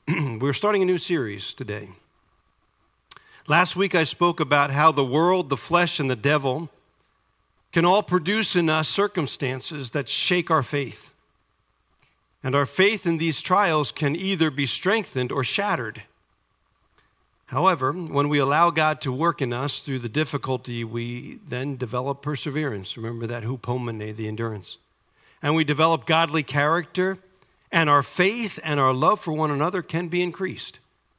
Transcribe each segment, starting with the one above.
We're starting a new series today. Last week I spoke about how the world, the flesh, and the devil can all produce in us circumstances that shake our faith. And our faith in these trials can either be strengthened or shattered. However, when we allow God to work in us through the difficulty, we then develop perseverance. Remember that hupomene, the endurance. And we develop godly character, and our faith and our love for one another can be increased.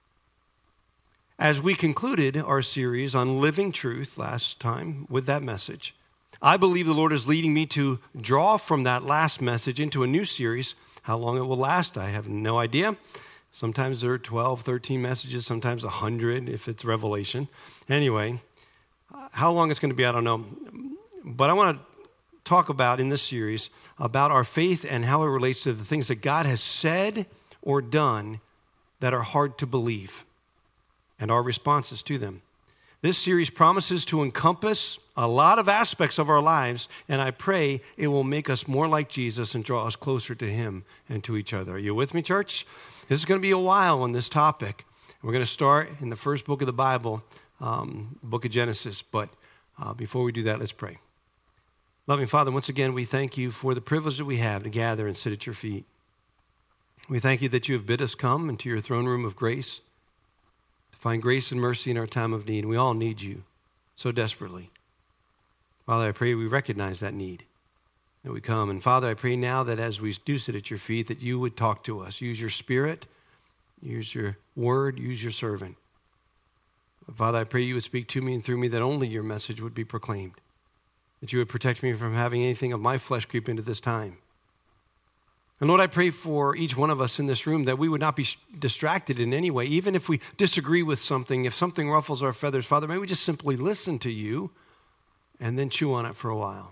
As we concluded our series on living truth last time with that message, I believe the Lord is leading me to draw from that last message into a new series. How long it will last, I have no idea. Sometimes there are 12, 13 messages, sometimes 100 if it's Revelation. Anyway, how long it's going to be, I don't know. But I want to talk about in this series about our faith and how it relates to the things that God has said or done that are hard to believe and our responses to them. This series promises to encompass a lot of aspects of our lives, and I pray it will make us more like Jesus and draw us closer to Him and to each other. Are you with me, church? This is going to be a while on this topic. We're going to start in the first book of the Bible, book of Genesis. But before we do that, let's pray. Loving Father, once again, we thank you for the privilege that we have to gather and sit at your feet. We thank you that you have bid us come into your throne room of grace to find grace and mercy in our time of need. We all need you so desperately. Father, I pray we recognize that need, that we come. And Father, I pray now that as we do sit at your feet, that you would talk to us. Use your Spirit, use your word, use your servant. Father, I pray you would speak to me and through me, that only your message would be proclaimed, that you would protect me from having anything of my flesh creep into this time. And Lord, I pray for each one of us in this room that we would not be distracted in any way, even if we disagree with something, if something ruffles our feathers. Father, may we just simply listen to you and then chew on it for a while.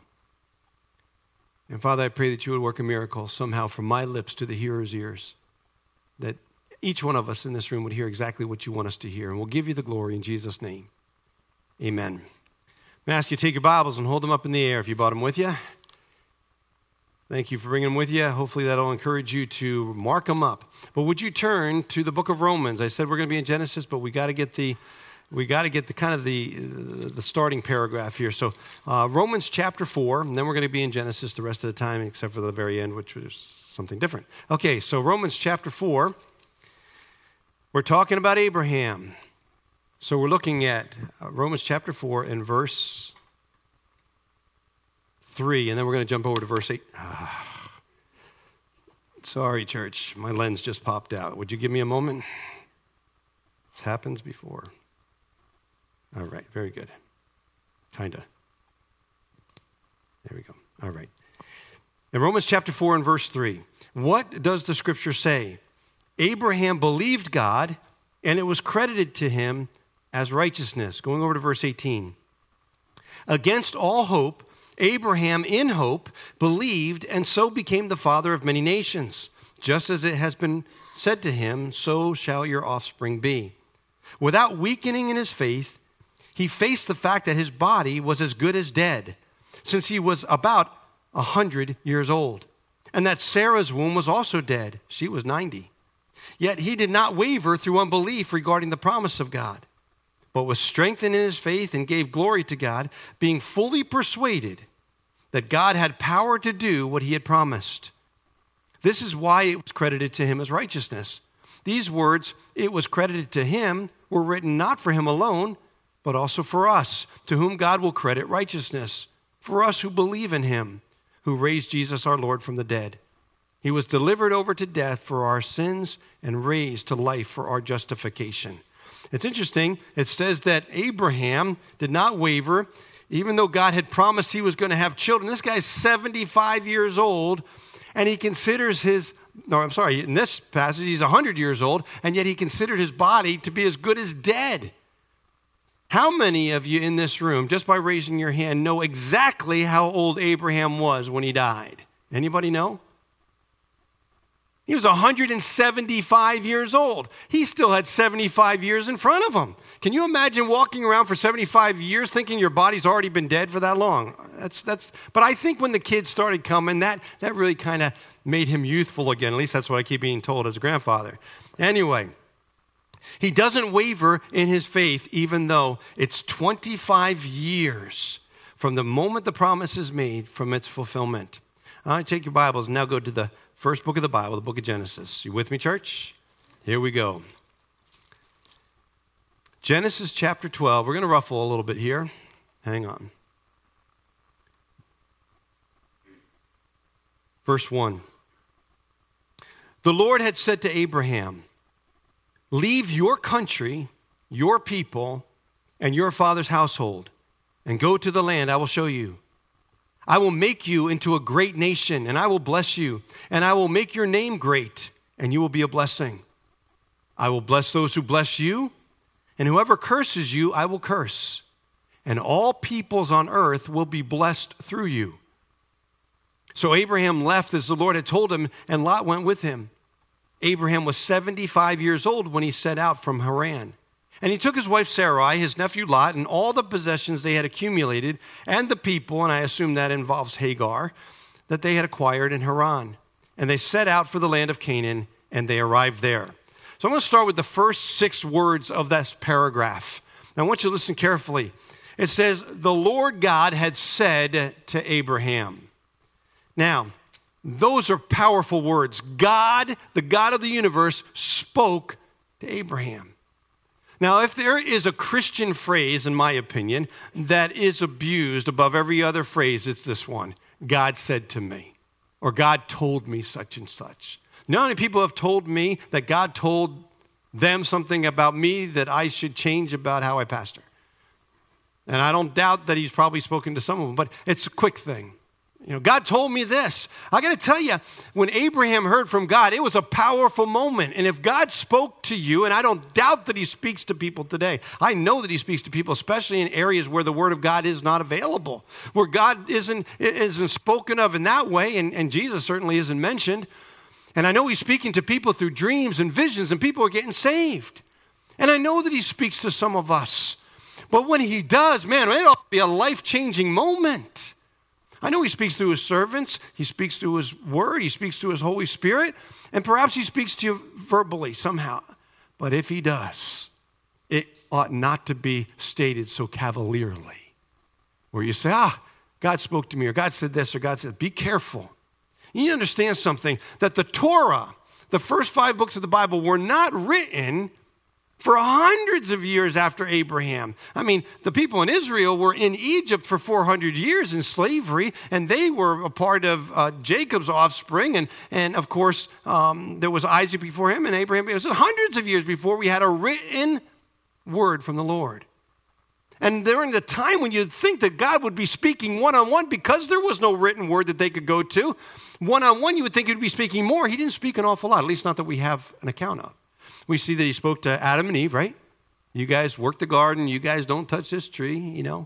And Father, I pray that you would work a miracle somehow from my lips to the hearer's ears, that each one of us in this room would hear exactly what you want us to hear. And we'll give you the glory in Jesus' name. Amen. I'm going to ask you to take your Bibles and hold them up in the air if you brought them with you. Thank you for bringing them with you. Hopefully that'll encourage you to mark them up. But would you turn to the book of Romans? I said we're going to be in Genesis, but we got to get the kind of the starting paragraph here. So Romans chapter 4, and then we're going to be in Genesis the rest of the time, except for the very end, which was something different. Okay, so Romans chapter 4, we're talking about Abraham. So we're looking at Romans chapter 4 and verse 3, and then we're going to jump over to verse 8. Sorry, church, my lens just popped out. Would you give me a moment? This happens before. All right, very good. Kind of. There we go. All right. In Romans chapter 4 and verse 3, what does the scripture say? Abraham believed God, and it was credited to him as righteousness. Going over to verse 18. Against all hope, Abraham in hope believed, and so became the father of many nations. Just as it has been said to him, so shall your offspring be. Without weakening in his faith, he faced the fact that his body was as good as dead, since he was about 100 years old, and that Sarah's womb was also dead. She was 90. Yet he did not waver through unbelief regarding the promise of God, but was strengthened in his faith and gave glory to God, being fully persuaded that God had power to do what he had promised. This is why it was credited to him as righteousness. These words, it was credited to him, were written not for him alone, but also for us, to whom God will credit righteousness, for us who believe in him, who raised Jesus our Lord from the dead. He was delivered over to death for our sins and raised to life for our justification. It's interesting, it says that Abraham did not waver, even though God had promised he was going to have children. This guy's 75 years old, and he considers in this passage, he's 100 years old, and yet he considered his body to be as good as dead. How many of you in this room, just by raising your hand, know exactly how old Abraham was when he died? Anybody know? He was 175 years old. He still had 75 years in front of him. Can you imagine walking around for 75 years thinking your body's already been dead for that long? But I think when the kids started coming, that really kind of made him youthful again. At least that's what I keep being told as a grandfather. Anyway, he doesn't waver in his faith even though it's 25 years from the moment the promise is made from its fulfillment. All right, take your Bibles and now go to the first book of the Bible, the book of Genesis. You with me, church? Here we go. Genesis chapter 12. We're going to ruffle a little bit here. Hang on. Verse 1. The Lord had said to Abraham, leave your country, your people, and your father's household, and go to the land I will show you. I will make you into a great nation, and I will bless you, and I will make your name great, and you will be a blessing. I will bless those who bless you, and whoever curses you, I will curse. And all peoples on earth will be blessed through you. So Abraham left as the Lord had told him, and Lot went with him. Abraham was 75 years old when he set out from Haran. And he took his wife Sarai, his nephew Lot, and all the possessions they had accumulated, and the people, and I assume that involves Hagar, that they had acquired in Haran. And they set out for the land of Canaan, and they arrived there. So I'm going to start with the first 6 words of this paragraph. Now I want you to listen carefully. It says, the Lord God had said to Abraham. Now, those are powerful words. God, the God of the universe, spoke to Abraham. Now, if there is a Christian phrase, in my opinion, that is abused above every other phrase, it's this one. God said to me, or God told me such and such. Not many people have told me that God told them something about me that I should change about how I pastor. And I don't doubt that he's probably spoken to some of them, but it's a quick thing. You know, God told me this. I got to tell you, when Abraham heard from God, it was a powerful moment. And if God spoke to you, and I don't doubt that he speaks to people today, I know that he speaks to people, especially in areas where the word of God is not available, where God isn't spoken of in that way, and Jesus certainly isn't mentioned. And I know he's speaking to people through dreams and visions, and people are getting saved. And I know that he speaks to some of us. But when he does, man, it'll be a life-changing moment. I know he speaks through his servants, he speaks through his word, he speaks through his Holy Spirit, and perhaps he speaks to you verbally somehow. But if he does, it ought not to be stated so cavalierly, where you say, God spoke to me, or God said this, or God said, be careful. You need to understand something, that the Torah, the first 5 books of the Bible, were not written for hundreds of years after Abraham. I mean, the people in Israel were in Egypt for 400 years in slavery, and they were a part of Jacob's offspring. And of course, there was Isaac before him and Abraham. It was hundreds of years before we had a written word from the Lord. And during the time when you'd think that God would be speaking one-on-one, because there was no written word that they could go to, one-on-one you would think he'd be speaking more. He didn't speak an awful lot, at least not that we have an account of. We see that he spoke to Adam and Eve, right? You guys work the garden. You guys don't touch this tree, you know.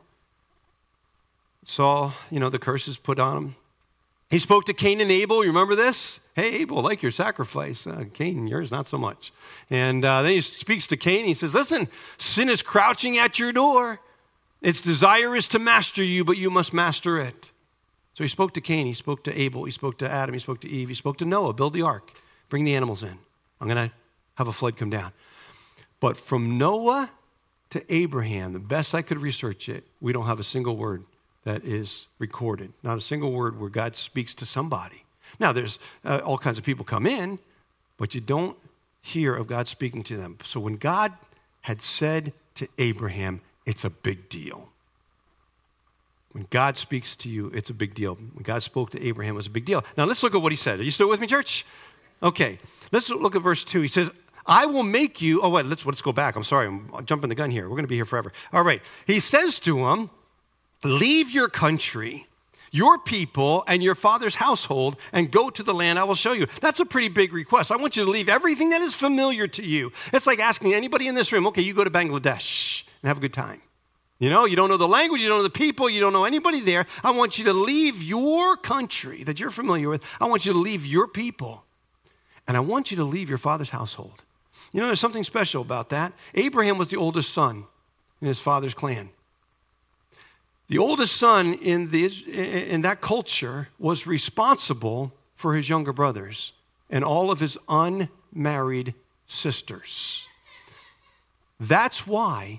Saw, the curses put on him. He spoke to Cain and Abel. You remember this? Hey, Abel, I like your sacrifice. Cain, yours, not so much. And then he speaks to Cain. He says, listen, sin is crouching at your door. Its desire is to master you, but you must master it. So he spoke to Cain. He spoke to Abel. He spoke to Adam. He spoke to Eve. He spoke to Noah. Build the ark. Bring the animals in. I'm going to have a flood come down. But from Noah to Abraham, the best I could research it, we don't have a single word that is recorded. Not a single word where God speaks to somebody. Now, there's all kinds of people come in, but you don't hear of God speaking to them. So when God had said to Abraham, it's a big deal. When God speaks to you, it's a big deal. When God spoke to Abraham, it was a big deal. Now, let's look at what he said. Are you still with me, church? Okay, let's look at verse 2. He says, I will make you, let's go back. I'm sorry, I'm jumping the gun here. We're going to be here forever. All right, he says to him, leave your country, your people, and your father's household, and go to the land I will show you. That's a pretty big request. I want you to leave everything that is familiar to you. It's like asking anybody in this room, okay, you go to Bangladesh and have a good time. You don't know the language, you don't know the people, you don't know anybody there. I want you to leave your country that you're familiar with. I want you to leave your people and I want you to leave your father's household. You know, there's something special about that. Abraham was the oldest son in his father's clan. The oldest son in that culture was responsible for his younger brothers and all of his unmarried sisters. That's why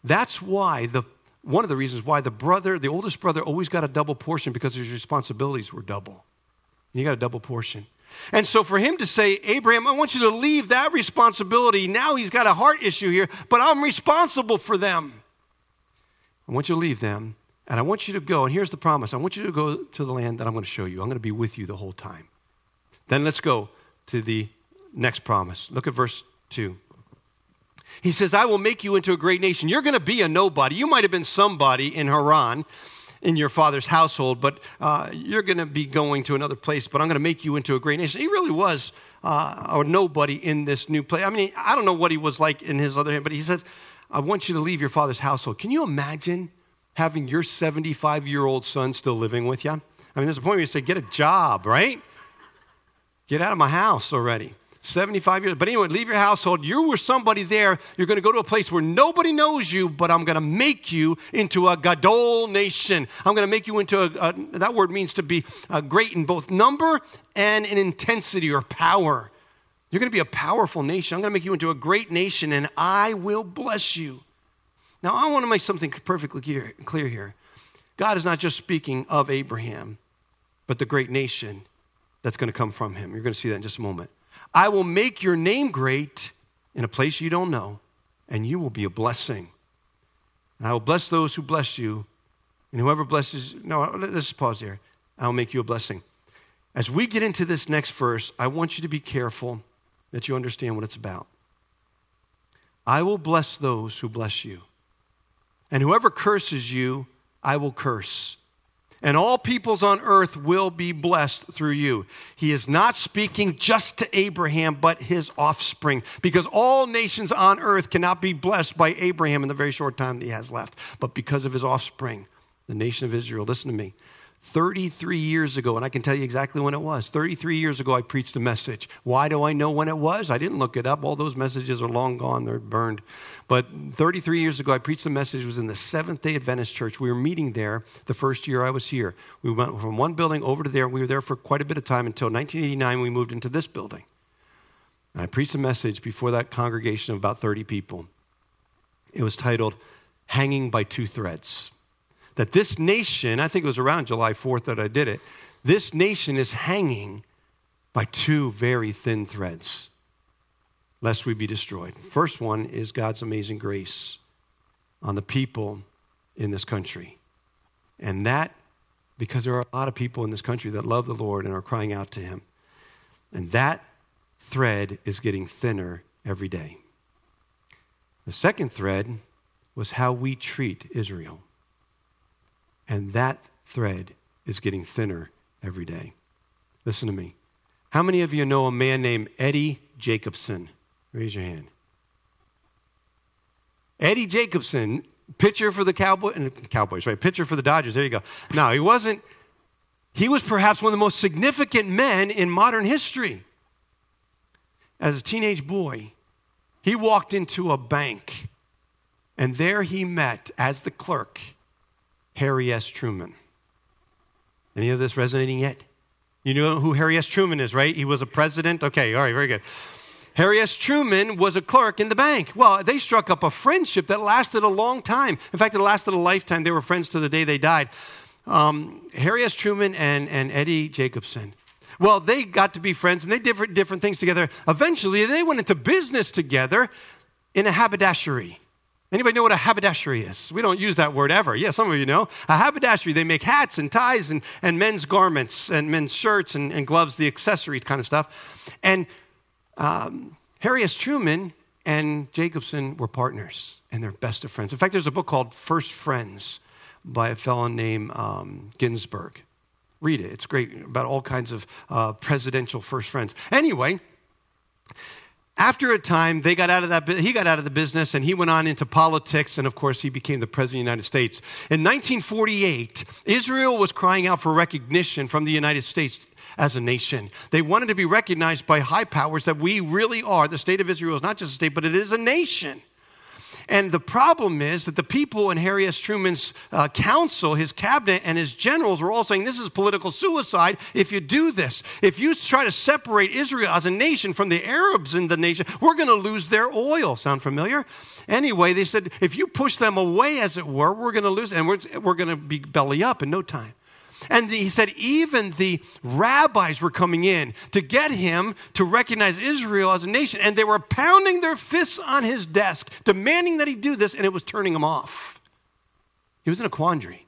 one of the reasons why the oldest brother always got a double portion, because his responsibilities were double. And he got a double portion. And so for him to say, Abraham, I want you to leave that responsibility. Now he's got a heart issue here, but I'm responsible for them. I want you to leave them, and I want you to go. And here's the promise. I want you to go to the land that I'm going to show you. I'm going to be with you the whole time. Then let's go to the next promise. Look at verse 2. He says, I will make you into a great nation. You're going to be a nobody. You might have been somebody in Haran, in your father's household, but you're going to be going to another place, but I'm going to make you into a great nation. He really was a nobody in this new place. I mean, I don't know what he was like in his other hand, but he says, I want you to leave your father's household. Can you imagine having your 75-year-old son still living with you? I mean, there's a point where you say, get a job, right? Get out of my house already. 75 years. But anyway, leave your household. You were somebody there. You're going to go to a place where nobody knows you, but I'm going to make you into a gadol nation. I'm going to make you into that word means to be great in both number and in intensity or power. You're going to be a powerful nation. I'm going to make you into a great nation, and I will bless you. Now, I want to make something perfectly clear here. God is not just speaking of Abraham, but the great nation that's going to come from him. You're going to see that in just a moment. I will make your name great in a place you don't know, and you will be a blessing. And I will bless those who bless you, and whoever blesses... No, let's pause here. I will make you a blessing. As we get into this next verse, I want you to be careful that you understand what it's about. I will bless those who bless you, and whoever curses you, I will curse. And all peoples on earth will be blessed through you. He is not speaking just to Abraham, but his offspring, because all nations on earth cannot be blessed by Abraham in the very short time that he has left, but because of his offspring, the nation of Israel. Listen to me. 33 years ago, and I can tell you exactly when it was. 33 years ago, I preached a message. Why do I know when it was? I didn't look it up. All those messages are long gone. They're burned. But 33 years ago, I preached a message. It was in the Seventh-day Adventist Church. We were meeting there the first year I was here. We went from one building over to there. We were there for quite a bit of time until 1989, we moved into this building. And I preached a message before that congregation of about 30 people. It was titled, Hanging by Two Threads. That this nation, I think it was around July 4th that I did it, this nation is hanging by two very thin threads, lest we be destroyed. First one is God's amazing grace on the people in this country. And that, because there are a lot of people in this country that love the Lord and are crying out to him. And that thread is getting thinner every day. The second thread was how we treat Israel. And that thread is getting thinner every day. Listen to me. How many of you know a man named Eddie Jacobson? Raise your hand. Eddie Jacobson, pitcher for the Cowboys, right? Pitcher for the Dodgers. There you go. No, he wasn't. He was perhaps one of the most significant men in modern history. As a teenage boy, he walked into a bank, and there he met, as the clerk, Harry S. Truman. Any of this resonating yet? You know who Harry S. Truman is, right? He was a president. Okay, all right, very good. Harry S. Truman was a clerk in the bank. Well, they struck up a friendship that lasted a long time. In fact, it lasted a lifetime. They were friends to the day they died. Harry S. Truman and Eddie Jacobson. Well, they got to be friends, and they did different things together. Eventually, they went into business together in a haberdashery. Anybody know what a haberdashery is? We don't use that word ever. Yeah, some of you know. A haberdashery, they make hats and ties and men's garments and men's shirts and gloves, the accessory kind of stuff. And Harry S. Truman and Jacobson were partners, and they're best of friends. In fact, there's a book called First Friends by a fellow named Ginsburg. Read it. It's great, about all kinds of presidential first friends. Anyway, After a time, he got out of the business, and he went on into politics, and of course, he became the President of the United States. In 1948, Israel was crying out for recognition from the United States as a nation. They wanted to be recognized by high powers that we really are. The state of Israel is not just a state, but it is a nation. And the problem is that the people in Harry S. Truman's council, his cabinet, and his generals were all saying, this is political suicide if you do this. If you try to separate Israel as a nation from the Arabs in the nation, we're going to lose their oil. Sound familiar? Anyway, they said, if you push them away, as it were, we're going to lose, and we're going to be belly up in no time. And he said even the rabbis were coming in to get him to recognize Israel as a nation. And they were pounding their fists on his desk, demanding that he do this, and it was turning him off. He was in a quandary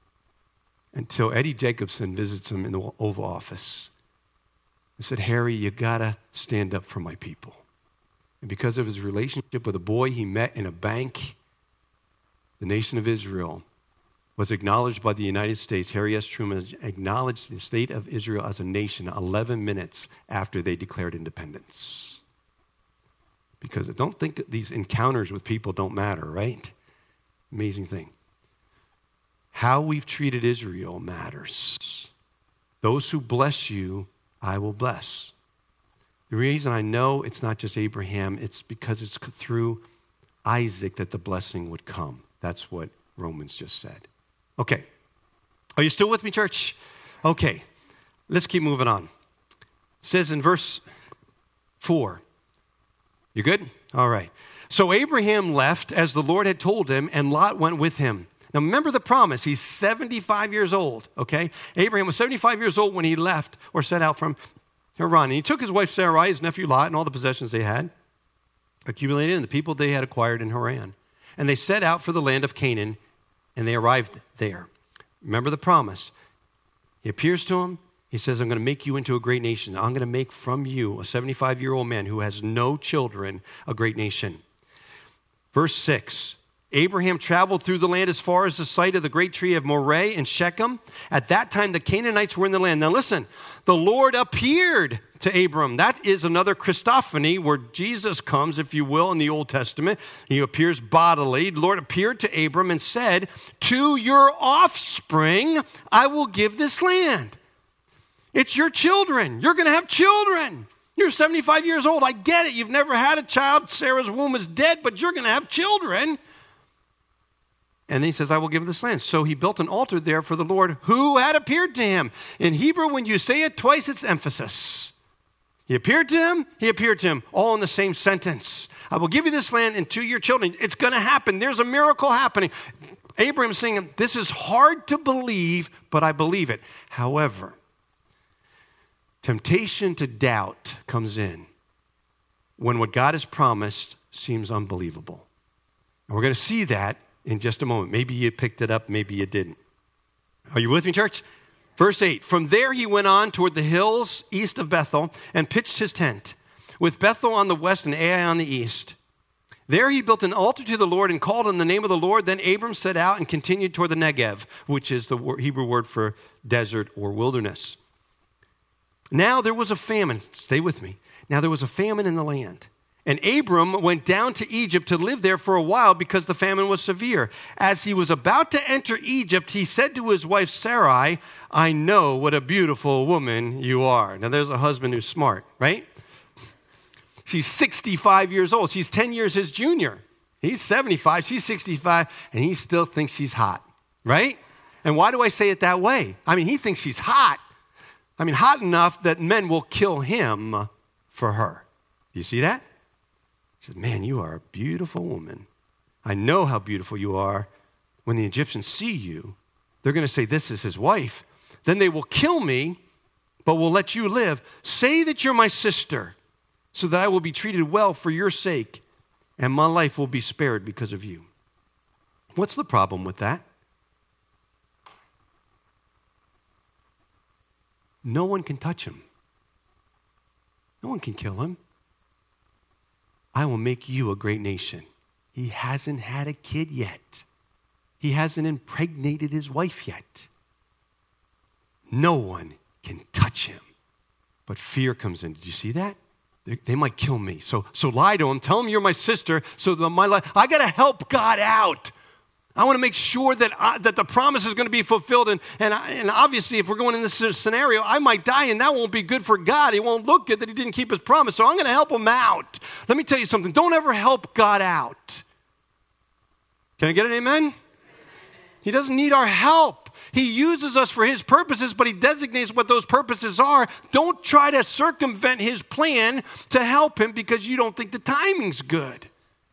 until Eddie Jacobson visits him in the Oval Office and said, Harry, you got to stand up for my people. And because of his relationship with a boy he met in a bank, the nation of Israel was acknowledged by the United States. Harry S. Truman acknowledged the state of Israel as a nation 11 minutes after they declared independence. Because don't think these encounters with people don't matter, right? Amazing thing. How we've treated Israel matters. Those who bless you, I will bless. The reason I know it's not just Abraham, it's because it's through Isaac that the blessing would come. That's what Romans just said. Okay. Are you still with me, church? Okay. Let's keep moving on. It says in verse 4. You good? All right. So Abraham left as the Lord had told him, and Lot went with him. Now remember the promise. He's 75 years old, okay? Abraham was 75 years old when he left or set out from Haran. And he took his wife Sarai, his nephew Lot, and all the possessions they had accumulated and the people they had acquired in Haran. And they set out for the land of Canaan, and they arrived there. Remember the promise. He appears to him. He says, I'm going to make you into a great nation. I'm going to make from you, a 75-year-old man who has no children, a great nation. Verse 6, Abraham traveled through the land as far as the site of the great tree of Moreh in Shechem. At that time, the Canaanites were in the land. Now listen, the Lord appeared to Abram. That is another Christophany where Jesus comes, if you will, in the Old Testament. He appears bodily. The Lord appeared to Abram and said, to your offspring, I will give this land. It's your children. You're going to have children. You're 75 years old. I get it. You've never had a child. Sarah's womb is dead, but you're going to have children. And then he says, I will give this land. So he built an altar there for the Lord who had appeared to him. In Hebrew, when you say it twice, it's emphasis. He appeared to him, all in the same sentence. I will give you this land and to your children. It's going to happen. There's a miracle happening. Abraham's saying, this is hard to believe, but I believe it. However, temptation to doubt comes in when what God has promised seems unbelievable. And we're going to see that in just a moment. Maybe you picked it up, maybe you didn't. Are you with me, church? Verse 8, from there he went on toward the hills east of Bethel and pitched his tent, with Bethel on the west and Ai on the east. There he built an altar to the Lord and called on the name of the Lord. Then Abram set out and continued toward the Negev, which is the Hebrew word for desert or wilderness. Now there was a famine. Stay with me. Now there was a famine in the land. And Abram went down to Egypt to live there for a while because the famine was severe. As he was about to enter Egypt, he said to his wife Sarai, I know what a beautiful woman you are. Now there's a husband who's smart, right? She's 65 years old. She's 10 years his junior. He's 75, she's 65, and he still thinks she's hot, right? And why do I say it that way? I mean, he thinks she's hot. I mean, hot enough that men will kill him for her. Do you see that? He said, man, you are a beautiful woman. I know how beautiful you are. When the Egyptians see you, they're going to say, this is his wife. Then they will kill me, but will let you live. Say that you're my sister, so that I will be treated well for your sake, and my life will be spared because of you. What's the problem with that? No one can touch him. No one can kill him. I will make you a great nation. He hasn't had a kid yet. He hasn't impregnated his wife yet. No one can touch him. But fear comes in. Did you see that? They might kill me. So lie to them. Tell them you're my sister. So my life, I got to help God out. I want to make sure that the promise is going to be fulfilled. And obviously, if we're going in this scenario, I might die, and that won't be good for God. It won't look good that he didn't keep his promise. So I'm going to help him out. Let me tell you something. Don't ever help God out. Can I get an amen? He doesn't need our help. He uses us for his purposes, but he designates what those purposes are. Don't try to circumvent his plan to help him because you don't think the timing's good.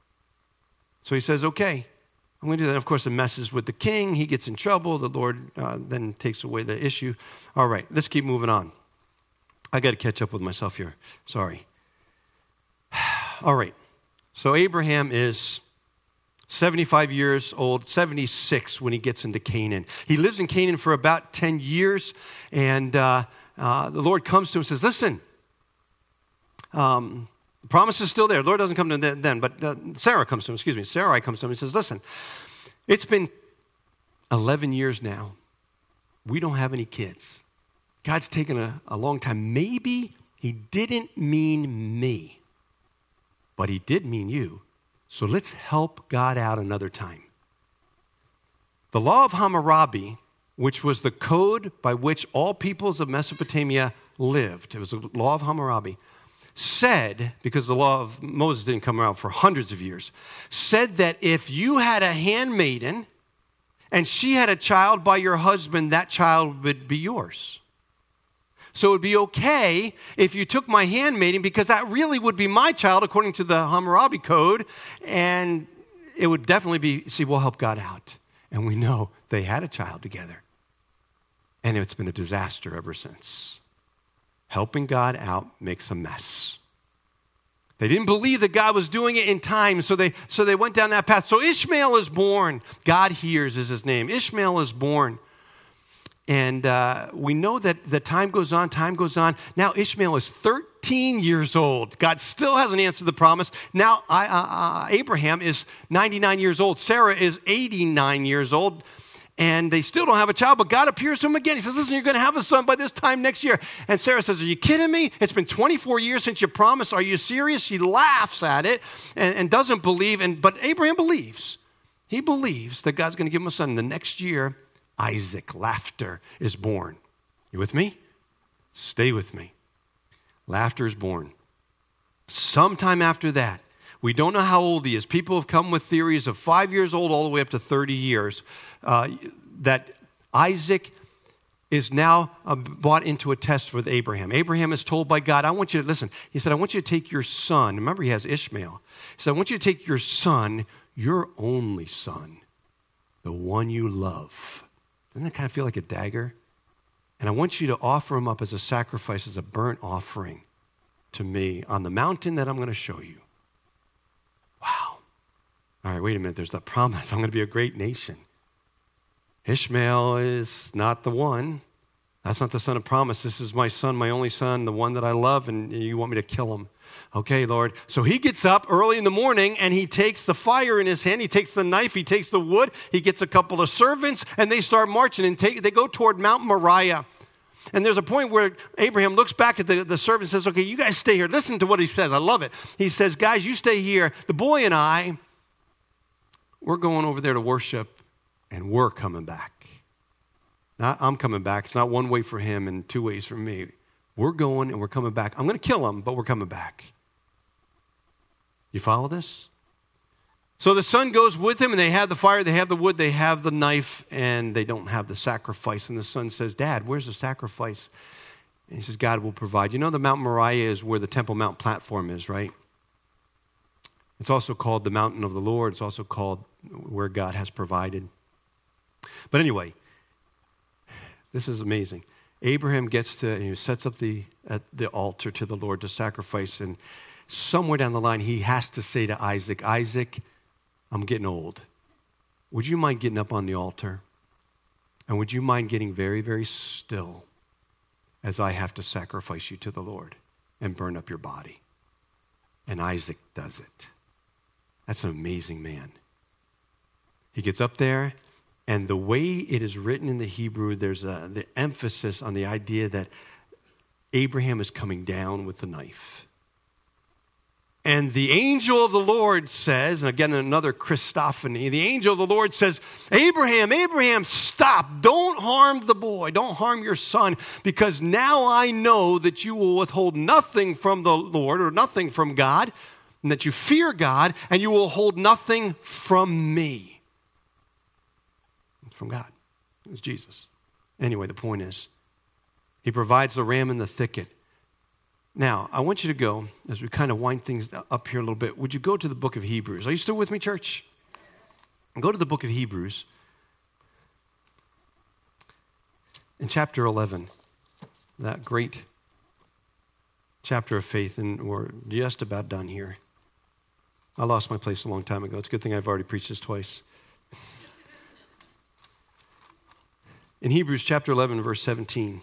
So he says, okay, I'm going to do that. Of course, it messes with the king. He gets in trouble. The Lord then takes away the issue. All right, let's keep moving on. I got to catch up with myself here. Sorry. All right, so Abraham is 75 years old, 76 when he gets into Canaan. He lives in Canaan for about 10 years, and the Lord comes to him and says, listen, the promise is still there. The Lord doesn't come to him then, but Sarai comes to him and says, listen, it's been 11 years now. We don't have any kids. God's taken a long time. Maybe he didn't mean me, but he did mean you. So let's help God out another time. The law of Hammurabi, which was the code by which all peoples of Mesopotamia lived, it was the law of Hammurabi, said, because the law of Moses didn't come around for hundreds of years, said that if you had a handmaiden and she had a child by your husband, that child would be yours. So it would be okay if you took my handmaiden, because that really would be my child according to the Hammurabi code, and it would definitely be, see, we'll help God out. And we know they had a child together. And it's been a disaster ever since. Helping God out makes a mess. They didn't believe that God was doing it in time, so they went down that path. So Ishmael is born. God hears is his name. Ishmael is born. And we know that the time goes on. Now Ishmael is 13 years old. God still hasn't answered the promise. Now Abraham is 99 years old. Sarah is 89 years old. And they still don't have a child, but God appears to him again. He says, listen, you're going to have a son by this time next year. And Sarah says, are you kidding me? It's been 24 years since you promised. Are you serious? She laughs at it and doesn't believe. But Abraham believes. He believes that God's going to give him a son. The next year, Isaac, laughter, is born. You with me? Stay with me. Laughter is born. Sometime after that, we don't know how old he is. People have come with theories of 5 years old all the way up to 30 years, that Isaac is now brought into a test with Abraham. Abraham is told by God, I want you to, listen, he said, I want you to take your son. Remember, he has Ishmael. He said, I want you to take your son, your only son, the one you love. Doesn't that kind of feel like a dagger? And I want you to offer him up as a sacrifice, as a burnt offering to me on the mountain that I'm going to show you. Wow. All right, wait a minute. There's the promise. I'm going to be a great nation. Ishmael is not the one. That's not the son of promise. This is my son, my only son, the one that I love, and you want me to kill him. Okay, Lord. So he gets up early in the morning, and he takes the fire in his hand. He takes the knife. He takes the wood. He gets a couple of servants, and they start marching, and they go toward Mount Moriah. And there's a point where Abraham looks back at the servant and says, okay, you guys stay here. Listen to what he says. I love it. He says, guys, you stay here. The boy and I, we're going over there to worship, and we're coming back. Not I'm coming back. It's not one way for him and two ways for me. We're going and we're coming back. I'm going to kill him, but we're coming back. You follow this? So the son goes with him, and they have the fire, they have the wood, they have the knife, and they don't have the sacrifice. And the son says, Dad, where's the sacrifice? And he says, God will provide. You know the Mount Moriah is where the Temple Mount platform is, right? It's also called the mountain of the Lord. It's also called where God has provided. But anyway, this is amazing. Abraham sets up the altar to the Lord to sacrifice, and somewhere down the line, he has to say to Isaac, Isaac, I'm getting old. Would you mind getting up on the altar? And would you mind getting very, very still as I have to sacrifice you to the Lord and burn up your body? And Isaac does it. That's an amazing man. He gets up there, and the way it is written in the Hebrew, there's the emphasis on the idea that Abraham is coming down with the knife. And the angel of the Lord says, and again, another Christophany, the angel of the Lord says, Abraham, Abraham, stop. Don't harm the boy. Don't harm your son, because now I know that you will withhold nothing from the Lord or nothing from God, and that you fear God, and you will hold nothing from me. From God. It was Jesus. Anyway, the point is, he provides the ram in the thicket. Now, I want you to go, as we kind of wind things up here a little bit, would you go to the book of Hebrews? Are you still with me, church? Go to the book of Hebrews in chapter 11, that great chapter of faith, and we're just about done here. I lost my place a long time ago. It's a good thing I've already preached this twice. In Hebrews chapter 11, verse 17,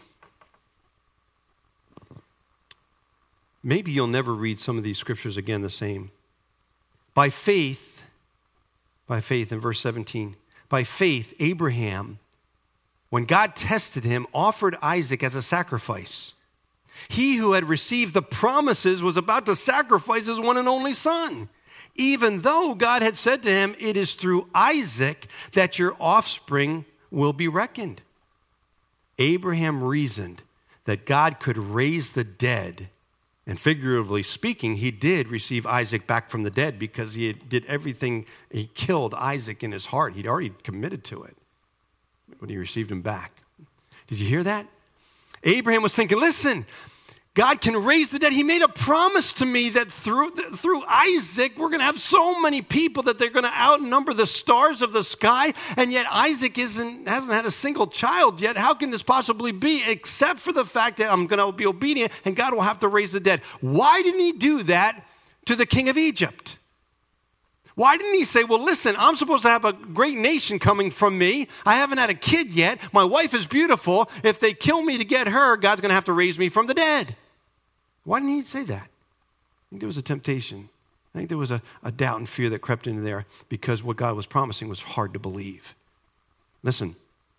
maybe you'll never read some of these scriptures again the same. By faith, in verse 17, by faith, Abraham, when God tested him, offered Isaac as a sacrifice. He who had received the promises was about to sacrifice his one and only son, even though God had said to him, it is through Isaac that your offspring will be reckoned. Abraham reasoned that God could raise the dead. And figuratively speaking, he did receive Isaac back from the dead because he did everything. He killed Isaac in his heart. He'd already committed to it when he received him back. Did you hear that? Abraham was thinking, listen, God can raise the dead. He made a promise to me that through Isaac, we're going to have so many people that they're going to outnumber the stars of the sky. And yet Isaac hasn't had a single child yet. How can this possibly be? Except for the fact that I'm going to be obedient and God will have to raise the dead. Why didn't he do that to the king of Egypt? Why didn't he say, well, listen, I'm supposed to have a great nation coming from me. I haven't had a kid yet. My wife is beautiful. If they kill me to get her, God's going to have to raise me from the dead. Why didn't he say that? I think there was a temptation. I think there was a doubt and fear that crept into there because what God was promising was hard to believe. Listen,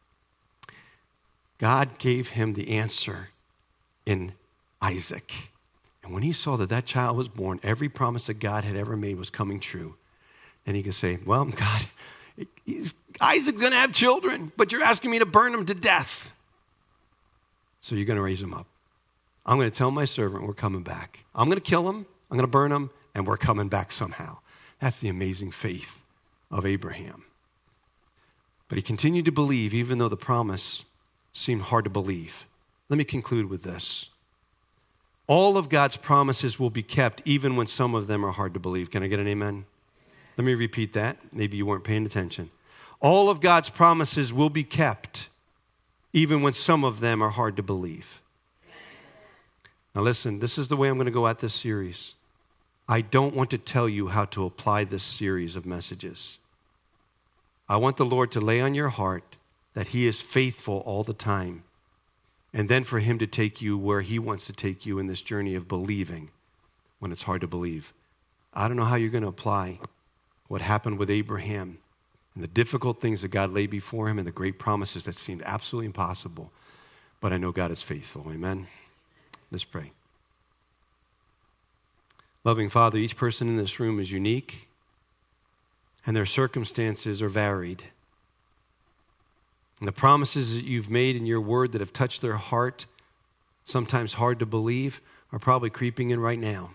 God gave him the answer in Isaac. And when he saw that that child was born, every promise that God had ever made was coming true. Then he could say, well, God, Isaac's going to have children, but you're asking me to burn him to death. So you're going to raise him up. I'm going to tell my servant we're coming back. I'm going to kill him, I'm going to burn him, and we're coming back somehow. That's the amazing faith of Abraham. But he continued to believe even though the promise seemed hard to believe. Let me conclude with this. All of God's promises will be kept even when some of them are hard to believe. Can I get an amen? Let me repeat that. Maybe you weren't paying attention. All of God's promises will be kept even when some of them are hard to believe. Now listen, this is the way I'm going to go at this series. I don't want to tell you how to apply this series of messages. I want the Lord to lay on your heart that he is faithful all the time, and then for him to take you where he wants to take you in this journey of believing when it's hard to believe. I don't know how you're going to apply what happened with Abraham and the difficult things that God laid before him and the great promises that seemed absolutely impossible, but I know God is faithful. Amen? Let's pray. Loving Father, each person in this room is unique, and their circumstances are varied. And the promises that you've made in your word that have touched their heart, sometimes hard to believe, are probably creeping in right now.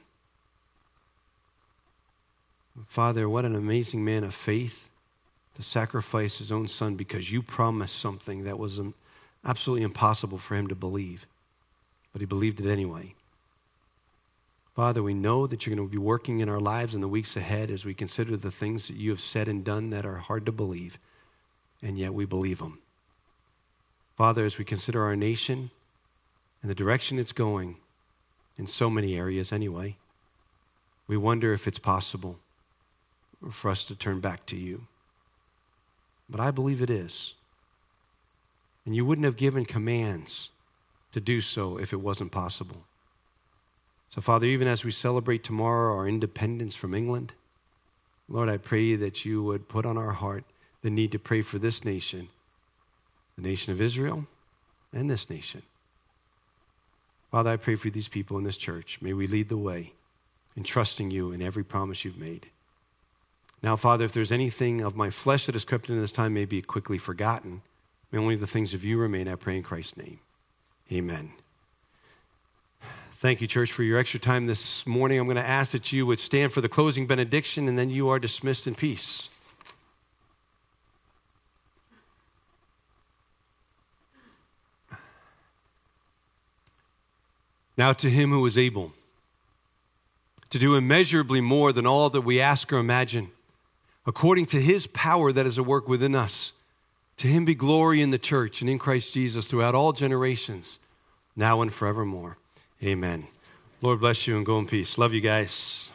Father, what an amazing man of faith to sacrifice his own son because you promised something that was absolutely impossible for him to believe. But he believed it anyway. Father, we know that you're going to be working in our lives in the weeks ahead as we consider the things that you have said and done that are hard to believe, and yet we believe them. Father, as we consider our nation and the direction it's going, in so many areas anyway, we wonder if it's possible for us to turn back to you. But I believe it is. And you wouldn't have given commands to do so if it wasn't possible. So, Father, even as we celebrate tomorrow our independence from England, Lord, I pray that you would put on our heart the need to pray for this nation, the nation of Israel, and this nation. Father, I pray for these people in this church. May we lead the way in trusting you in every promise you've made. Now, Father, if there's anything of my flesh that has crept into this time, may be quickly forgotten. May only the things of you remain, I pray in Christ's name. Amen. Thank you, church, for your extra time this morning. I'm going to ask that you would stand for the closing benediction, and then you are dismissed in peace. Now to him who is able to do immeasurably more than all that we ask or imagine, according to his power that is at work within us, to him be glory in the church and in Christ Jesus throughout all generations, now and forevermore. Amen. Lord bless you and go in peace. Love you guys.